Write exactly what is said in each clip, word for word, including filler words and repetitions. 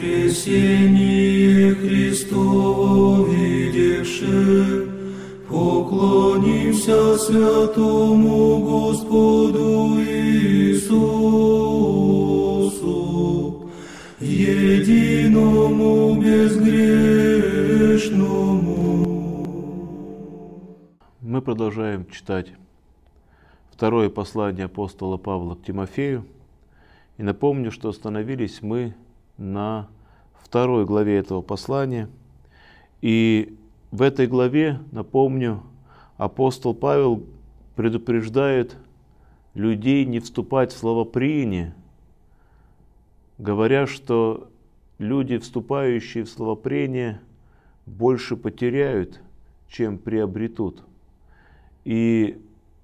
воскресение Христово видевши, поклонимся святому Господу Иисусу, единому безгрешному. Мы продолжаем читать второе послание апостола Павла к Тимофею. И напомню, что остановились мы на второй главе этого послания. И в этой главе, напомню, апостол Павел предупреждает людей не вступать в словопрение, говоря, что люди, вступающие в словопрение, больше потеряют, чем приобретут. И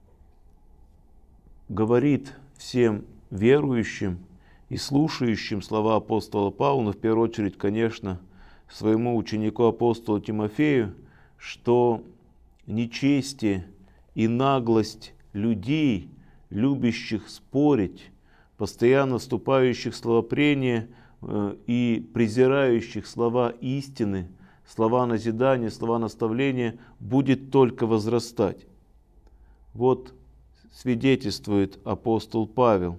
говорит всем верующим и слушающим слова апостола Павла, но в первую очередь, конечно, своему ученику апостолу Тимофею, что нечестие и наглость людей, любящих спорить, постоянно вступающих в словопрение э, и презирающих слова истины, слова назидания, слова наставления, будет только возрастать. Вот свидетельствует апостол Павел.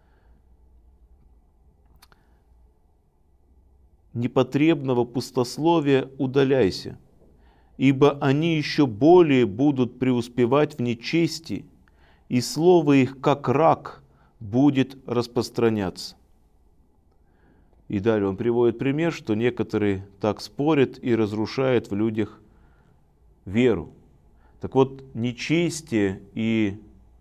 Непотребного пустословия удаляйся, ибо они еще более будут преуспевать в нечестии, и слово их, как рак, будет распространяться. И далее он приводит пример, что некоторые так спорят и разрушают в людях веру. Так вот, нечестие и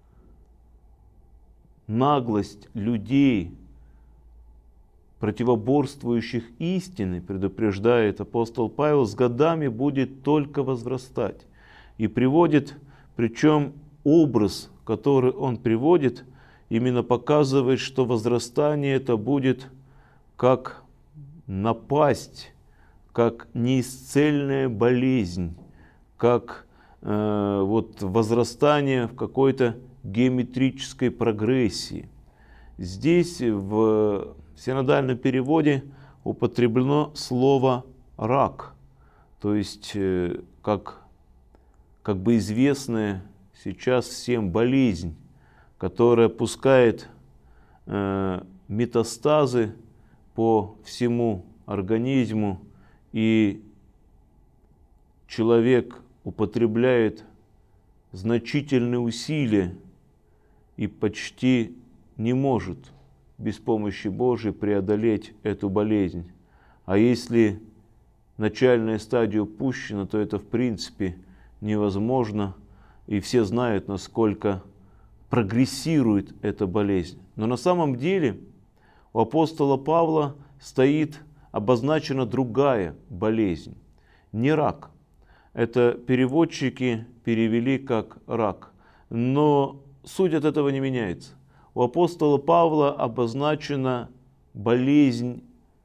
наглость людей, противоборствующих истине, предупреждает апостол Павел, с годами будет только возрастать. И приводит, причем образ, который он приводит, именно показывает, что возрастание это будет как напасть, как неисцельная болезнь, как э, вот возрастание в какой-то геометрической прогрессии. Здесь в синодальном переводе употреблено слово «рак», то есть как, как бы известная сейчас всем болезнь, которая пускает э, метастазы по всему организму, и человек употребляет значительные усилия и почти не может без помощи Божией преодолеть эту болезнь. А если начальная стадия упущена, то это в принципе невозможно, и все знают, насколько прогрессирует эта болезнь. Но на самом деле у апостола Павла стоит обозначена другая болезнь, не рак. Это переводчики перевели как рак, но суть от этого не меняется. У апостола Павла обозначена болезнь,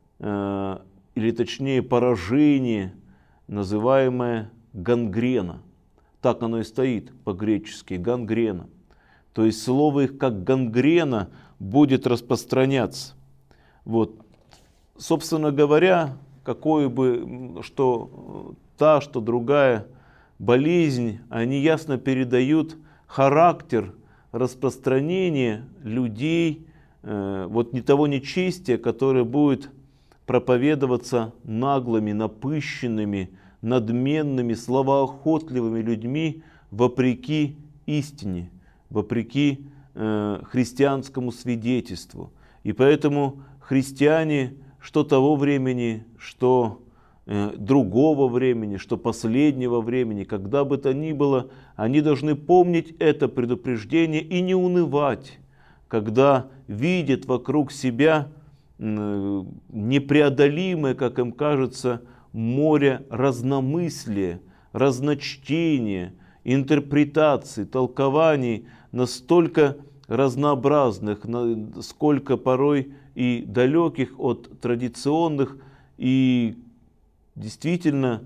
э, или точнее поражение, называемое гангрена. Так оно и стоит по-гречески, гангрена. То есть слово их как гангрена будет распространяться. Вот. Собственно говоря, какой бы, что та, что другая болезнь, они ясно передают характер распространения людей, э, вот не того нечестия, которое будет проповедоваться наглыми, напыщенными, надменными, словоохотливыми людьми вопреки истине, вопреки э, христианскому свидетельству. И поэтому христиане, что того времени, что э, другого времени, что последнего времени, когда бы то ни было, они должны помнить это предупреждение и не унывать, когда видят вокруг себя э, непреодолимое, как им кажется, море разномыслия, разночтения, интерпретаций, толкований настолько разнообразных, сколько порой и далеких от традиционных, и действительно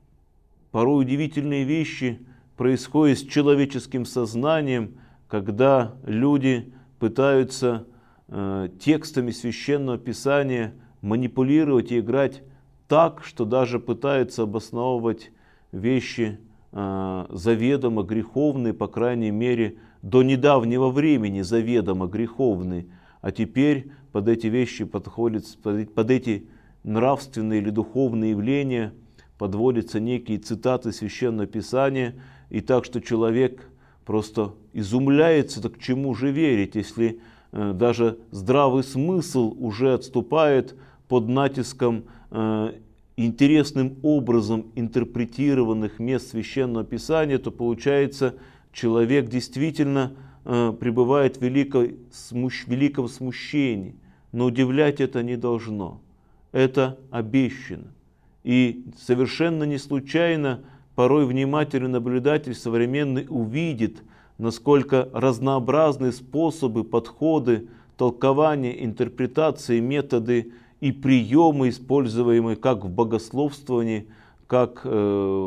порой удивительные вещи происходят с человеческим сознанием, когда люди пытаются э, текстами Священного Писания манипулировать и играть так, что даже пытается обосновывать вещи э, заведомо греховные, по крайней мере, до недавнего времени заведомо греховные, а теперь под эти вещи подходят, под эти нравственные или духовные явления подводятся некие цитаты Священного Писания, и так, что человек просто изумляется, так к чему же верить, если э, даже здравый смысл уже отступает под натиском э, интересным образом интерпретированных мест Священного Писания, то получается, человек действительно э, пребывает в великой, смущ, великом смущении. Но удивлять это не должно. Это обещано. И совершенно не случайно порой внимательный наблюдатель современный увидит, насколько разнообразны способы, подходы, толкования, интерпретации, методы и приемы, используемые как в богословствовании, как э,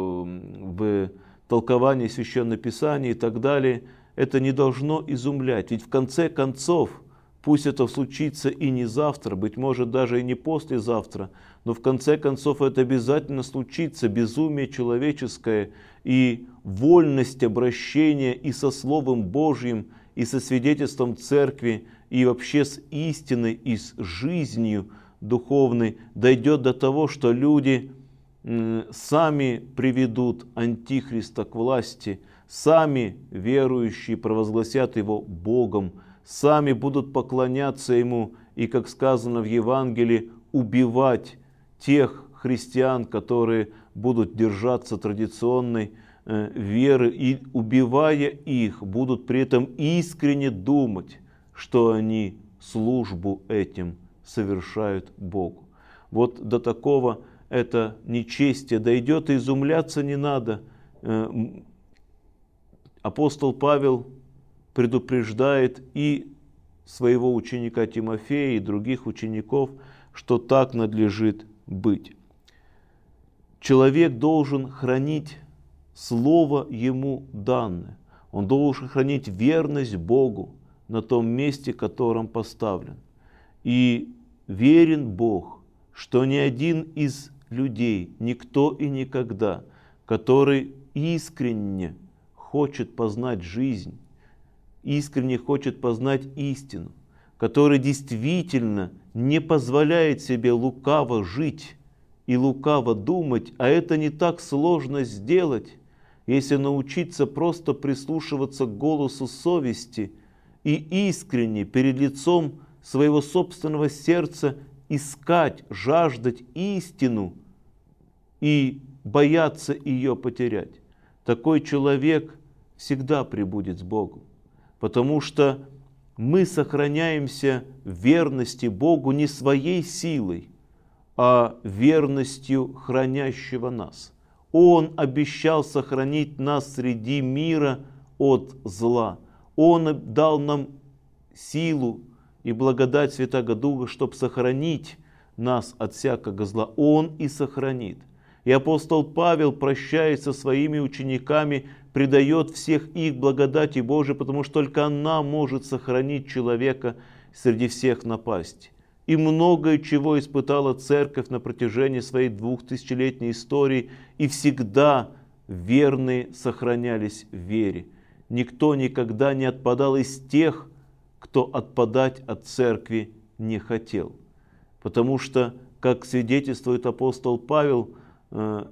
в толковании Священного Писания и так далее. Это не должно изумлять. Ведь в конце концов, пусть это случится и не завтра, быть может даже и не послезавтра, но в конце концов это обязательно случится. Безумие человеческое и вольность обращения и со Словом Божьим, и со свидетельством Церкви, и вообще с истиной, и с жизнью духовной дойдет до того, что люди сами приведут Антихриста к власти, сами верующие провозгласят его Богом, сами будут поклоняться ему и, как сказано в Евангелии, убивать тех христиан, которые будут держаться традиционной э, веры, и, убивая их, будут при этом искренне думать, что они службу этим совершают Богу. Вот до такого это нечестие дойдет, и изумляться не надо. Э, апостол Павел предупреждает и своего ученика Тимофея, и других учеников, что так надлежит быть. Человек должен хранить слово ему данное. Он должен хранить верность Богу на том месте, котором поставлен. И верен Бог, что ни один из людей, никто и никогда, который искренне хочет познать жизнь, искренне хочет познать истину, который действительно не позволяет себе лукаво жить и лукаво думать, а это не так сложно сделать, если научиться просто прислушиваться к голосу совести и искренне перед лицом своего собственного сердца искать, жаждать истину и бояться ее потерять. Такой человек всегда пребудет с Богом, потому что мы сохраняемся в верности Богу не своей силой, а верностью хранящего нас. Он обещал сохранить нас среди мира от зла. Он дал нам силу и благодать Святаго Духа, чтобы сохранить нас от всякого зла. Он и сохранит. И апостол Павел, прощаясь со своими учениками, предает всех их благодати Божией, потому что только она может сохранить человека среди всех напастей. И многое чего испытала Церковь на протяжении своей двухтысячелетней истории, и всегда верные сохранялись в вере. Никто никогда не отпадал из тех, кто отпадать от Церкви не хотел. Потому что, как свидетельствует апостол Павел, в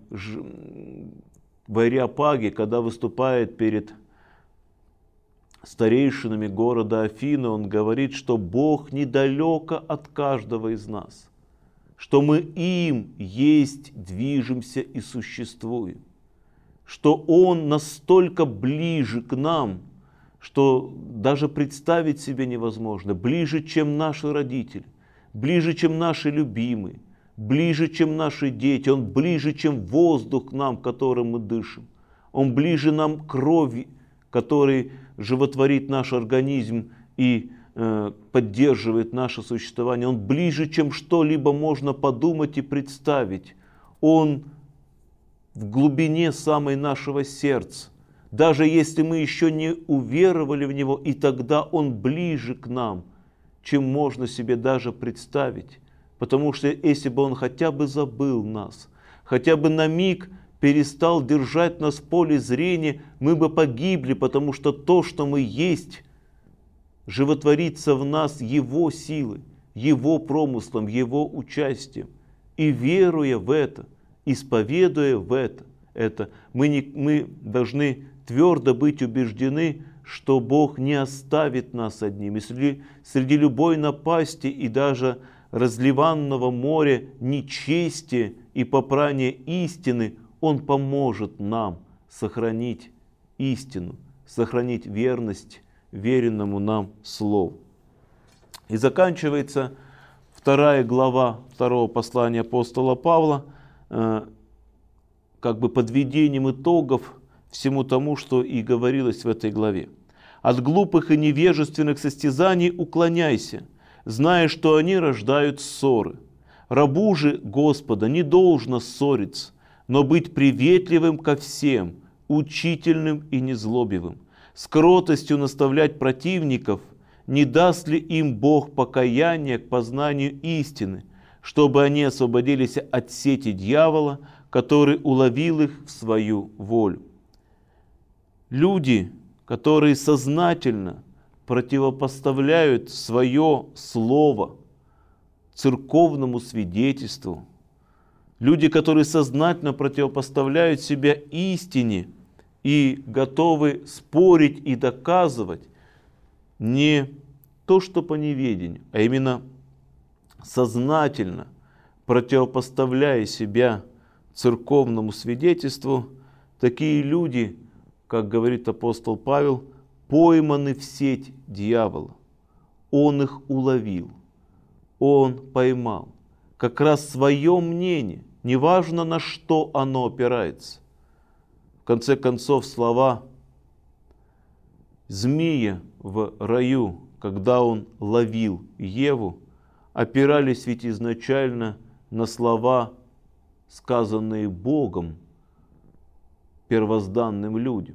Ареопаге, когда выступает перед старейшинами города Афины, он говорит, что Бог недалеко от каждого из нас, что мы им есть, движемся и существуем, что Он настолько ближе к нам, что даже представить себе невозможно, ближе, чем наши родители, ближе, чем наши любимые, ближе, чем наши дети, Он ближе, чем воздух к нам, которым мы дышим. Он ближе нам крови, который животворит наш организм и э, поддерживает наше существование. Он ближе, чем что-либо можно подумать и представить. Он в глубине самой нашего сердца. Даже если мы еще не уверовали в Него, и тогда Он ближе к нам, чем можно себе даже представить. Потому что если бы Он хотя бы забыл нас, хотя бы на миг перестал держать нас в поле зрения, мы бы погибли, потому что то, что мы есть, животворится в нас Его силой, Его промыслом, Его участием. И веруя в это, исповедуя в это, это мы, не, мы должны твердо быть убеждены, что Бог не оставит нас одним. И среди, среди любой напасти и даже разливанного моря нечестия и попрания истины, Он поможет нам сохранить истину, сохранить верность веренному нам Слову. И заканчивается вторая глава второго послания апостола Павла э, как бы подведением итогов всему тому, что и говорилось в этой главе. «От глупых и невежественных состязаний уклоняйся, зная, что они рождают ссоры. Рабу же Господа не должно ссориться, но быть приветливым ко всем, учительным и незлобивым, с кротостью наставлять противников, не даст ли им Бог покаяния к познанию истины, чтобы они освободились от сети дьявола, который уловил их в свою волю». Люди, которые сознательно противопоставляют свое слово церковному свидетельству, люди, которые сознательно противопоставляют себя истине и готовы спорить и доказывать не то, что по неведению, а именно сознательно противопоставляя себя церковному свидетельству, такие люди, как говорит апостол Павел, пойманы в сеть дьявола. Он их уловил, он поймал. Как раз свое мнение, неважно на что оно опирается. В конце концов, слова змея в раю, когда он ловил Еву, опирались ведь изначально на слова, сказанные Богом первозданным людям.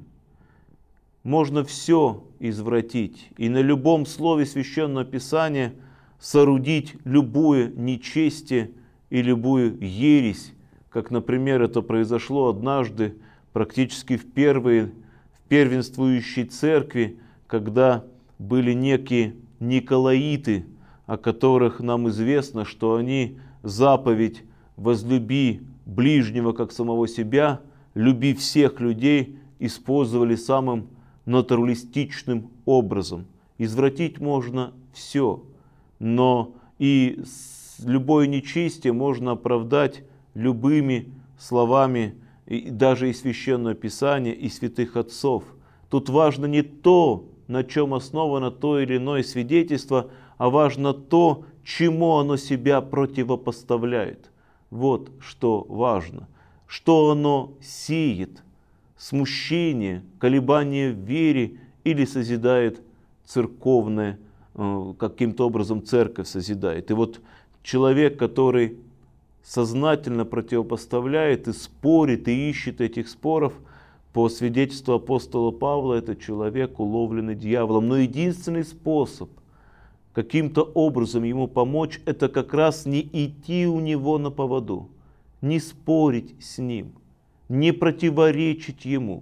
Можно все извратить и на любом слове Священного Писания соорудить любое нечестие и любую ересь, как, например, это произошло однажды практически в первой, в первенствующей церкви, когда были некие николаиты, о которых нам известно, что они заповедь «возлюби ближнего, как самого себя», «люби всех людей» использовали самым натуралистичным образом. Извратить можно все, но и любое нечестие можно оправдать любыми словами, и даже из Священного Писания, и святых отцов. Тут важно не то, на чем основано то или иное свидетельство, а важно то, чему оно себя противопоставляет. Вот что важно. Что оно сеет: смущение, колебание в вере или созидает церковное, каким-то образом церковь созидает. И вот человек, который сознательно противопоставляет и спорит, и ищет этих споров, по свидетельству апостола Павла, это человек, уловленный дьяволом. Но единственный способ каким-то образом ему помочь, это как раз не идти у него на поводу, не спорить с ним, не противоречить ему,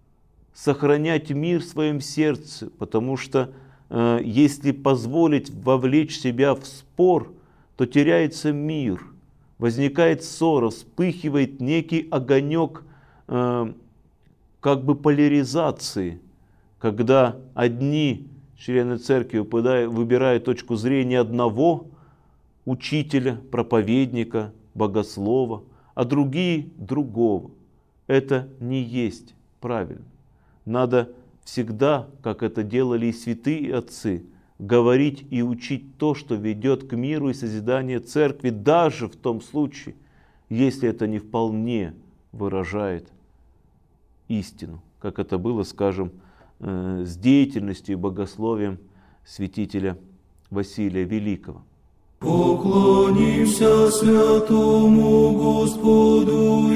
сохранять мир в своем сердце, потому что э, если позволить вовлечь себя в спор, то теряется мир, возникает ссора, вспыхивает некий огонек э, как бы поляризации, когда одни члены церкви выбирают точку зрения одного учителя, проповедника, богослова, а другие другого. Это не есть правильно. Надо всегда, как это делали и святые отцы, говорить и учить то, что ведет к миру и созиданию церкви, даже в том случае, если это не вполне выражает истину, как это было, скажем, с деятельностью и богословием святителя Василия Великого. Поклонимся святому Господу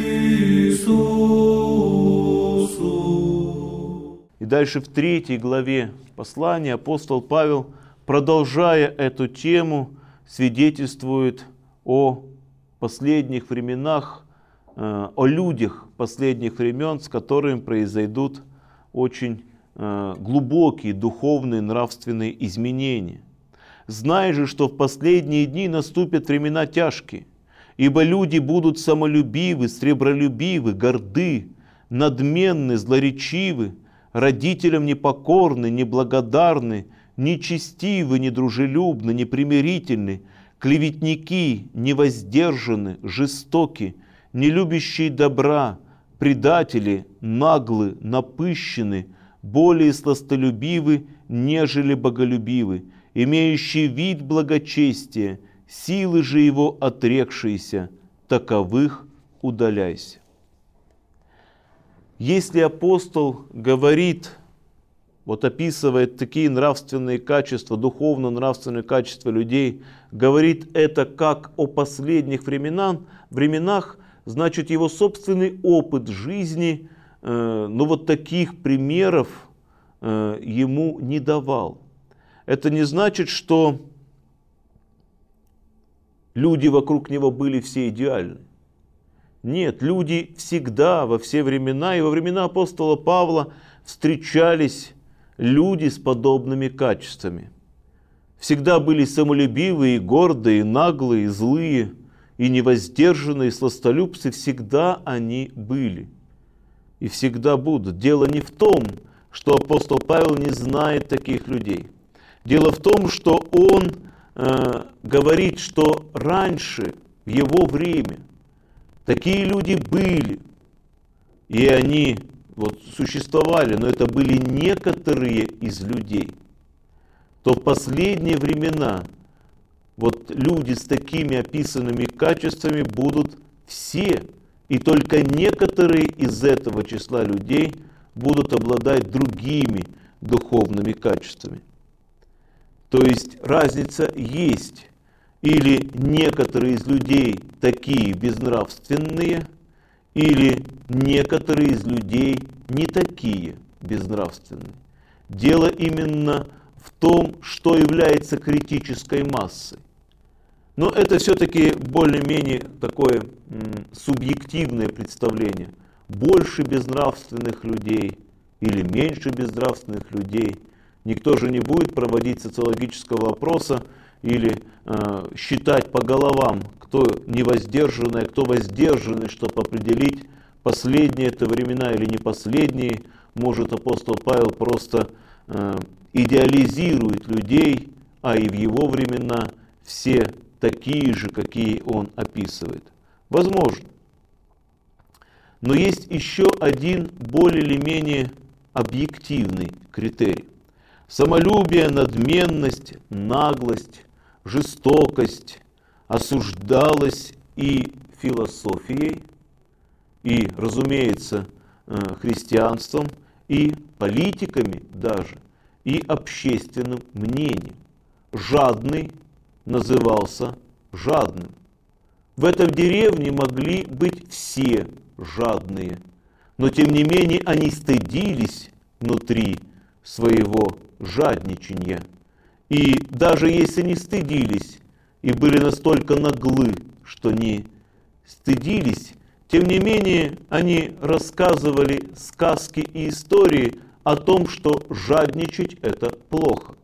Иисусу. И дальше в третьей главе послания апостол Павел, продолжая эту тему, свидетельствует о последних временах, о людях последних времен, с которыми произойдут очень глубокие духовные нравственные изменения. Знай же, что в последние дни наступят времена тяжкие, ибо люди будут самолюбивы, сребролюбивы, горды, надменны, злоречивы, родителям непокорны, неблагодарны, нечестивы, недружелюбны, непримирительны, клеветники, невоздержаны, жестоки, нелюбящие добра, предатели, наглы, напыщены, более сластолюбивы, нежели боголюбивы, имеющие вид благочестия, силы же его отрекшиеся, таковых удаляйся. Если апостол говорит, вот описывает такие нравственные качества, духовно-нравственные качества людей, говорит это как о последних временах, временах, значит его собственный опыт жизни, э, ну вот таких примеров э, ему не давал. Это не значит, что люди вокруг него были все идеальны. Нет, люди всегда, во все времена, и во времена апостола Павла встречались люди с подобными качествами. Всегда были самолюбивые, гордые, наглые, злые, и невоздержанные, сластолюбцы, всегда они были. И всегда будут. Дело не в том, что апостол Павел не знает таких людей. Дело в том, что он э, говорит, что раньше, в его время, такие люди были, и они вот, существовали, но это были некоторые из людей. То в последние времена вот люди с такими описанными качествами будут все, и только некоторые из этого числа людей будут обладать другими духовными качествами. То есть разница есть. Или некоторые из людей такие безнравственные, или некоторые из людей не такие безнравственные. Дело именно в том, что является критической массой. Но это все-таки более-менее такое м, субъективное представление. Больше безнравственных людей или меньше безнравственных людей. Никто же не будет проводить социологического опроса или э, считать по головам, кто невоздержанный, а кто воздержанный, чтобы определить, последние это времена или не последние. Может, апостол Павел просто э, идеализирует людей, а и в его времена все такие же, какие он описывает. Возможно. Но есть еще один более или менее объективный критерий. Самолюбие, надменность, наглость, жестокость осуждалась и философией, и, разумеется, христианством, и политиками даже, и общественным мнением. Жадный назывался жадным. В этой деревне могли быть все жадные, но тем не менее они стыдились внутри своего жадничания. И даже если не стыдились и были настолько наглы, что не стыдились, тем не менее они рассказывали сказки и истории о том, что жадничать это плохо.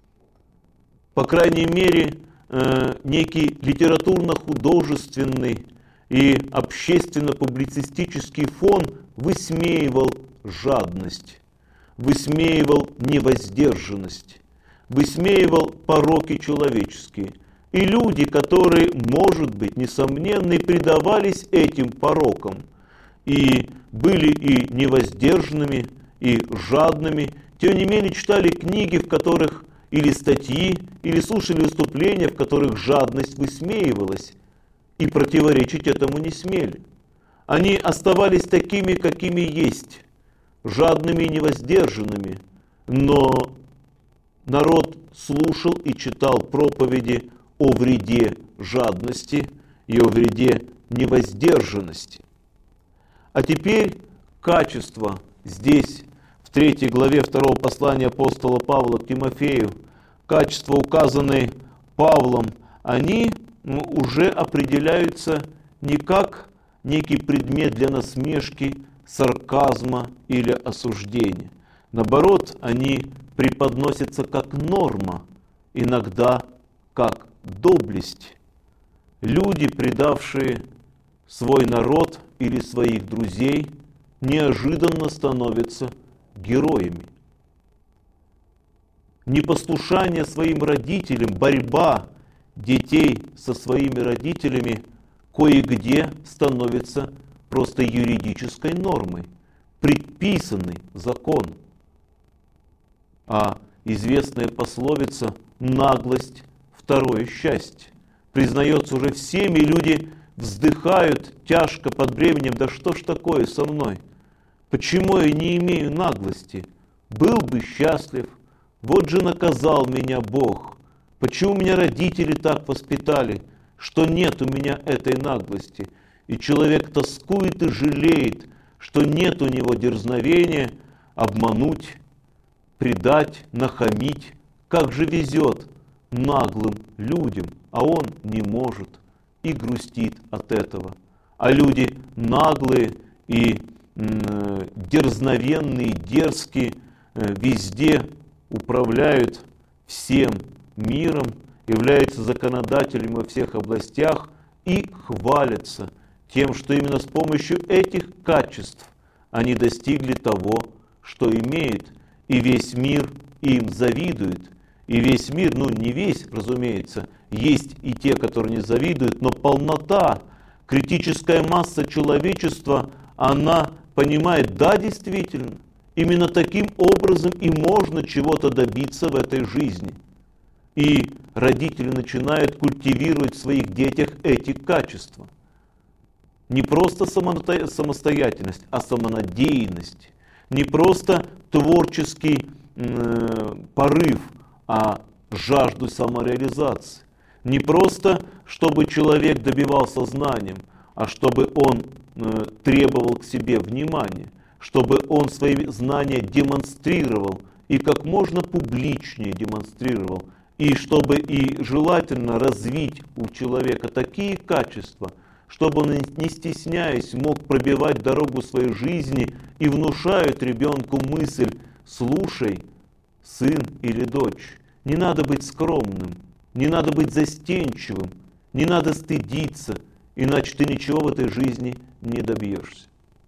По крайней мере, некий литературно-художественный и общественно-публицистический фон высмеивал жадность, высмеивал невоздержанность, высмеивал пороки человеческие. И люди, которые, может быть, несомненно, и предавались этим порокам, и были и невоздержанными, и жадными, тем не менее читали книги, в которых или статьи, или слушали выступления, в которых жадность высмеивалась, и противоречить этому не смели. Они оставались такими, какими есть, жадными и невоздержанными, но народ слушал и читал проповеди о вреде жадности и о вреде невоздержанности. А теперь качество здесь, в третьей главе второго послания апостола Павла к Тимофею, качества, указанные Павлом, они ну, уже определяются не как некий предмет для насмешки, сарказма или осуждения. Наоборот, они преподносятся как норма, иногда как доблесть. Люди, предавшие свой народ или своих друзей, неожиданно становятся героями. Непослушание своим родителям, борьба детей со своими родителями кое-где становится просто юридической нормой, предписанный закон. А известная пословица «наглость – второе счастье» признается уже всеми, люди вздыхают тяжко под бременем: да что ж такое со мной? Почему я не имею наглости? Был бы счастлив, вот же наказал меня Бог. Почему меня родители так воспитали, что нет у меня этой наглости? И человек тоскует и жалеет, что нет у него дерзновения обмануть, предать, нахамить. Как же везет наглым людям, а он не может и грустит от этого. А люди наглые и э, дерзновенные, дерзкие, э, везде управляют всем миром, являются законодателями во всех областях и хвалятся тем, что именно с помощью этих качеств они достигли того, что имеют, и весь мир им завидует. И весь мир, ну не весь, разумеется, есть и те, которые не завидуют, но полнота, критическая масса человечества, она понимает: да, действительно, именно таким образом и можно чего-то добиться в этой жизни. И родители начинают культивировать в своих детях эти качества. Не просто самостоятельность, а самонадеянность. Не просто творческий э, порыв, а жажду самореализации. Не просто, чтобы человек добивался знанием, а чтобы он э, требовал к себе внимания, чтобы он свои знания демонстрировал и как можно публичнее демонстрировал, и чтобы и желательно развить у человека такие качества, чтобы он, не стесняясь, мог пробивать дорогу своей жизни и внушает ребенку мысль: слушай, сын или дочь, не надо быть скромным, не надо быть застенчивым, не надо стыдиться, иначе ты ничего в этой жизни не добьешься.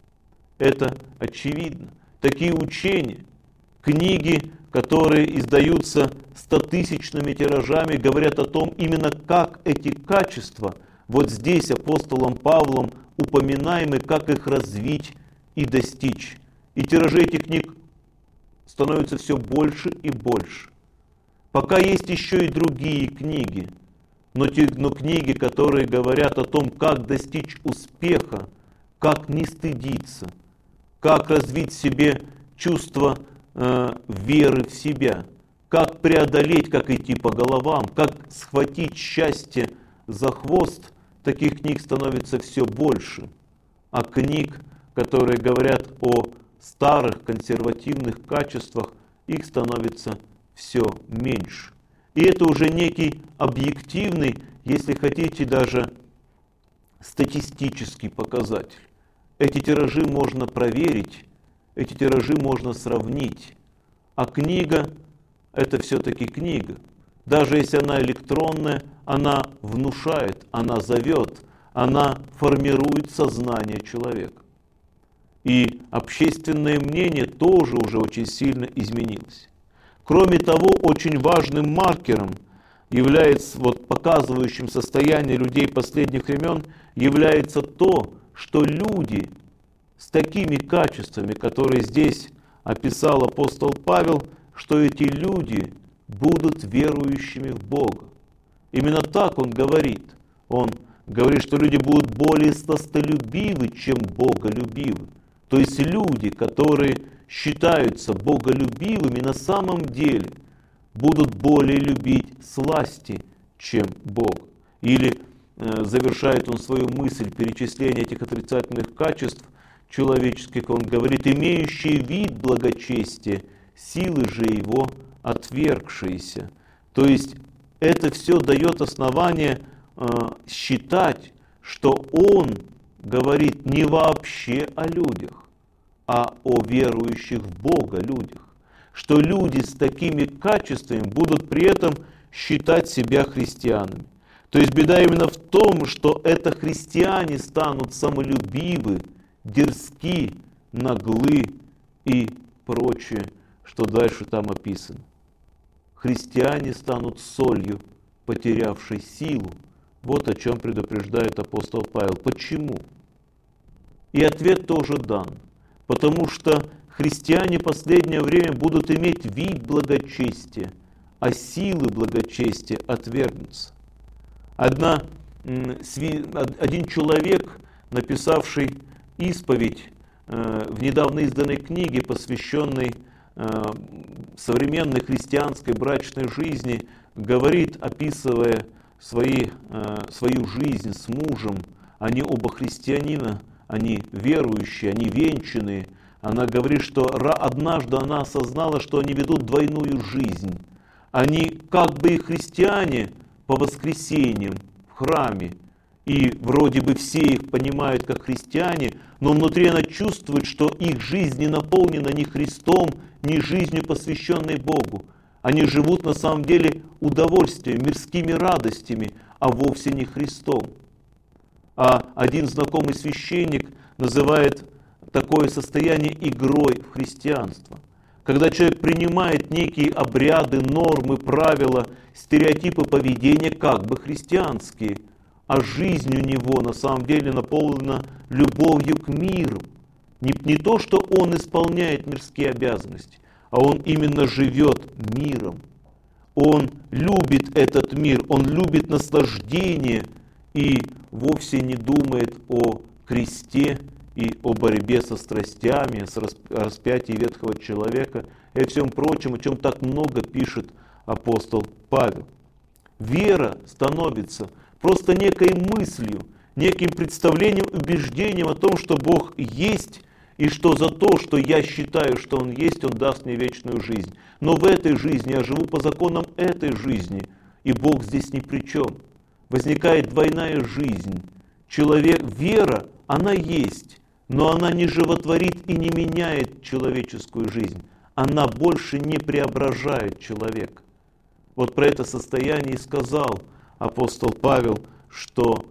Это очевидно. Такие учения, книги, которые издаются стотысячными тиражами, говорят о том, именно как эти качества вот здесь апостолом Павлом упоминаемы, как их развить и достичь. И тиражи этих книг становятся все больше и больше. Пока есть еще и другие книги, но, те, но книги, которые говорят о том, как достичь успеха, как не стыдиться, как развить в себе чувство э, веры в себя, как преодолеть, как идти по головам, как схватить счастье за хвост, таких книг становится все больше. А книг, которые говорят о старых консервативных качествах, их становится все меньше. И это уже некий объективный, если хотите, даже статистический показатель. Эти тиражи можно проверить, эти тиражи можно сравнить. А книга – это все-таки книга. Даже если она электронная, она внушает, она зовет, она формирует сознание человека. И общественное мнение тоже уже очень сильно изменилось. Кроме того, очень важным маркером является, вот, показывающим состояние людей последних времен, является то, что люди с такими качествами, которые здесь описал апостол Павел, что эти люди будут верующими в Бога. Именно так он говорит. Он говорит, что люди будут более сластолюбивы, чем боголюбивы. То есть люди, которые считаются боголюбивыми, на самом деле будут более любить сласти, чем Бог. Или э, завершает он свою мысль перечисления этих отрицательных качеств человеческих, он говорит: имеющие вид благочестия, силы же его отвергшиеся. То есть это все дает основание э, считать, что он говорит не вообще о людях, а о верующих в Бога людях. Что люди с такими качествами будут при этом считать себя христианами. То есть беда именно в том, что это христиане станут самолюбивы, дерзки, наглы и прочее, что дальше там описано. Христиане станут солью, потерявшей силу. Вот о чем предупреждает апостол Павел. Почему? И ответ тоже дан. Потому что христиане в последнее время будут иметь вид благочестия, а силы благочестия отвергнутся. Одна, один человек, написавший исповедь в недавно изданной книге, посвященной современной христианской брачной жизни, говорит, описывая свои, свою жизнь с мужем, они оба христианина, они верующие, они венчанные. Она говорит, что однажды она осознала, что они ведут двойную жизнь. Они как бы и христиане по воскресеньям в храме, и вроде бы все их понимают как христиане, но внутри она чувствует, что их жизнь не наполнена ни Христом, ни жизнью, посвященной Богу. Они живут на самом деле удовольствием, мирскими радостями, а вовсе не Христом. А один знакомый священник называет такое состояние игрой в христианство. Когда человек принимает некие обряды, нормы, правила, стереотипы поведения как бы христианские, а жизнь у него на самом деле наполнена любовью к миру. Не, не то, что он исполняет мирские обязанности, а он именно живет миром. Он любит этот мир, он любит наслаждение и вовсе не думает о кресте и о борьбе со страстями, с распятием ветхого человека и о всем прочем, о чем так много пишет апостол Павел. Вера становится просто некой мыслью, неким представлением, убеждением о том, что Бог есть, и что за то, что я считаю, что Он есть, Он даст мне вечную жизнь. Но в этой жизни я живу по законам этой жизни, и Бог здесь ни при чем. Возникает двойная жизнь. Человек, вера, она есть, но она не животворит и не меняет человеческую жизнь. Она больше не преображает человека. Вот про это состояние и сказал апостол Павел, что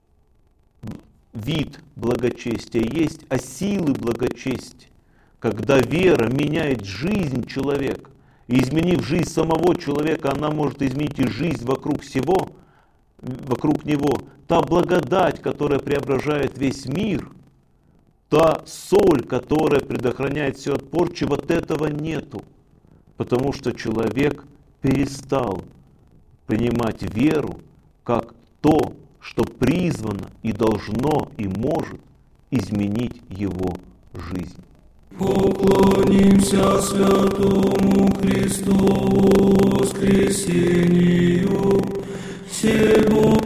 вид благочестия есть, а силы благочестия, когда вера меняет жизнь человека, и изменив жизнь самого человека, она может изменить и жизнь вокруг всего, вокруг него. Та благодать, которая преображает весь мир, та соль, которая предохраняет все от порчи, вот этого нету. Потому что человек перестал принимать веру как то, что призвано и должно и может изменить его жизнь. Поклонимся святому Христу воскресению, всего